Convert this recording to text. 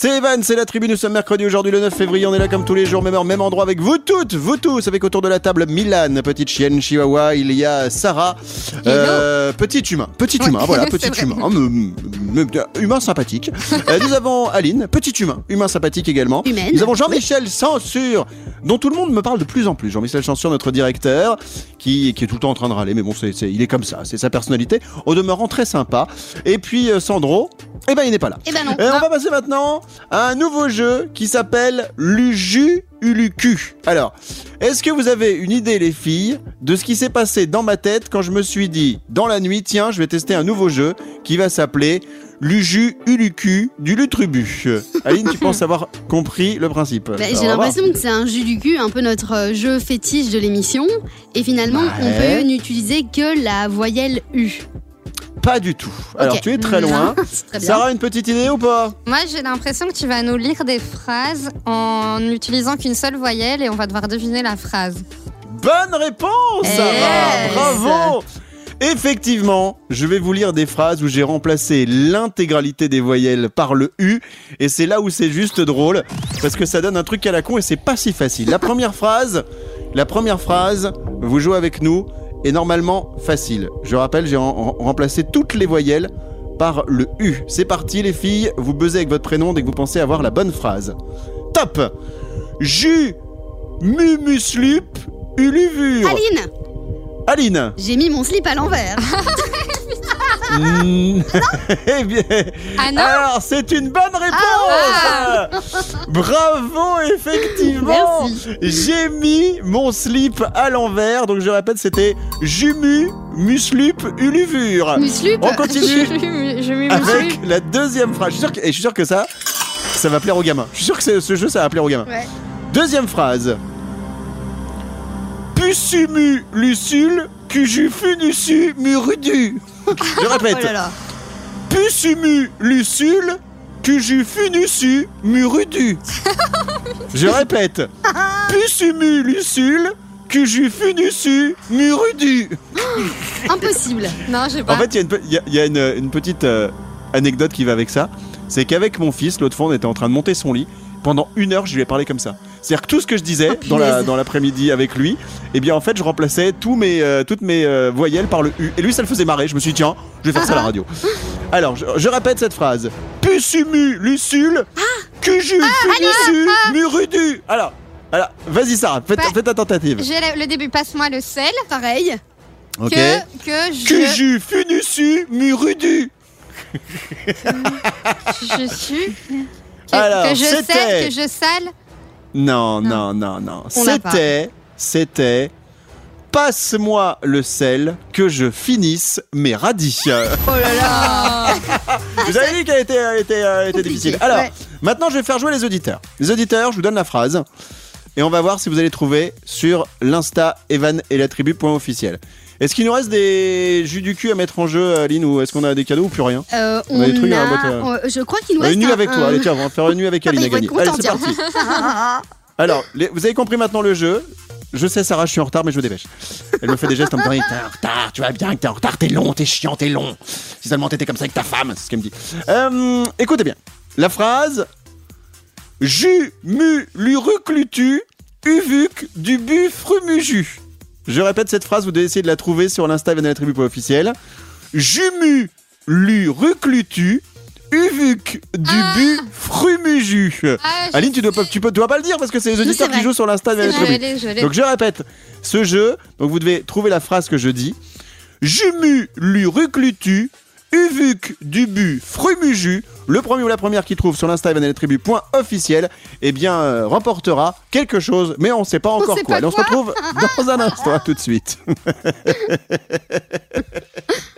C'est Evan, c'est la tribu, nous sommes mercredi aujourd'hui le 9 février, on est là comme tous les jours, même heure, même endroit avec vous toutes, vous tous, avec autour de la table Milan, petite chienne chihuahua, il y a Sarah, petit humain, voilà, petit humain, humain sympathique. Nous avons Aline, petit humain sympathique également. Humaine. Nous avons Jean-Michel Censure, dont tout le monde me parle de plus en plus. Jean-Michel Censure, notre directeur, qui est tout le temps en train de râler, mais bon, il est comme ça, c'est sa personnalité, au demeurant très sympa. Et puis Sandro, eh ben il n'est pas là. Eh ben non. On va passer maintenant à un nouveau jeu qui s'appelle Luju Ulucu. Alors, est-ce que vous avez une idée, les filles, de ce qui s'est passé dans ma tête quand je me suis dit, dans la nuit, tiens, je vais tester un nouveau jeu qui va s'appeler Luju Ulucu du Lutrubu. Aline, tu penses avoir compris le principe? J'ai l'impression que c'est un jus du cul, un peu notre jeu fétiche de l'émission. Et finalement, on peut n'utiliser que la voyelle U. Pas du tout. Alors, tu es très loin. Très bien. Sarah, une petite idée ou pas? Moi, j'ai l'impression que tu vas nous lire des phrases en n'utilisant qu'une seule voyelle et on va devoir deviner la phrase. Bonne réponse, Sarah. Bravo. Effectivement, je vais vous lire des phrases où j'ai remplacé l'intégralité des voyelles par le U, et c'est là où c'est juste drôle, parce que ça donne un truc à la con et c'est pas si facile. La première phrase, vous jouez avec nous, est normalement facile. Je rappelle, j'ai remplacé toutes les voyelles par le U. C'est parti les filles, vous buzzez avec votre prénom dès que vous pensez avoir la bonne phrase. Top. Jus, mumuslup, uluvure. Aline. J'ai mis mon slip à l'envers. Eh bien, alors c'est une bonne réponse. Bravo, effectivement. Merci. J'ai mis mon slip à l'envers, donc je répète, c'était jumu, muslup, uluvure. Muslup. On continue Je mets avec la deuxième phrase. Je suis sûr que ça va plaire aux gamins. Je suis sûr que ce jeu, ça va plaire aux gamins. Ouais. Deuxième phrase. Pusumu, lucule, cuju, funusu, murudu. Je répète. Oh là là. Pusumu, lucule, cuju, funusu, murudu. Je répète. Pusumu, lucule, cuju, funusu, murudu. Impossible. Non, j'ai pas. En fait, il y a une petite anecdote qui va avec ça. C'est qu'avec mon fils, l'autre fois, on était en train de monter son lit. Pendant 1 heure, je lui ai parlé comme ça. C'est-à-dire que tout ce que je disais dans l'après-midi avec lui, eh bien en fait, je remplaçais toutes mes voyelles par le U. Et lui, ça le faisait marrer. Je me suis dit, tiens, je vais faire ça à la radio. Alors, je répète cette phrase. Pusumu, lucule, cuju, funusu, murudu. Alors, vas-y Sarah, fais ta tentative. J'ai le début, passe-moi le sel. Pareil. Ok. Que Cuju, funusu, murudu. je suis... Alors, que je sale. Non. C'était passe-moi le sel que je finisse mes radis. Oh là là. Vous avez vu qu'elle était difficile. Alors, maintenant je vais faire jouer les auditeurs. Les auditeurs, je vous donne la phrase et on va voir si vous allez trouver sur l'Insta Evan et la tribu .officiel. Est-ce qu'il nous reste des jus du cul à mettre en jeu, Aline, ou est-ce qu'on a des cadeaux ou plus rien? On a des trucs à je crois qu'il nous reste une nuit avec toi. Allez, tiens, on va faire une nuit avec Aline à gagner. Allez, c'est parti. Alors, vous avez compris maintenant le jeu. Je sais, Sarah, je suis en retard, mais je me dépêche. Elle me fait des gestes en me disant, t'es en retard, tu vois bien que t'es en retard, t'es long, t'es chiant, t'es long. Si seulement t'étais comme ça avec ta femme, c'est ce qu'elle me dit. Écoutez bien. La phrase, jus, mu, luruclutu, uvuc, du bu, frumuju. Je répète cette phrase, vous devez essayer de la trouver sur l'Insta Evan et la tribu .officiel. Jumu, lu, reclutu, uvuc, du bu, frumuju. Aline, tu dois pas le dire parce que c'est les auditeurs qui jouent sur l'Insta Evan et la tribu. Donc je répète ce jeu, donc vous devez trouver la phrase que je dis. Jumu, lu, reclutu, uvuc, du bu, frumuju. Le premier ou la première qui trouve sur l'Insta Evan et la tribu .officiel, eh bien, remportera quelque chose, mais on ne sait pas encore quoi. On se retrouve dans un instant, tout de suite.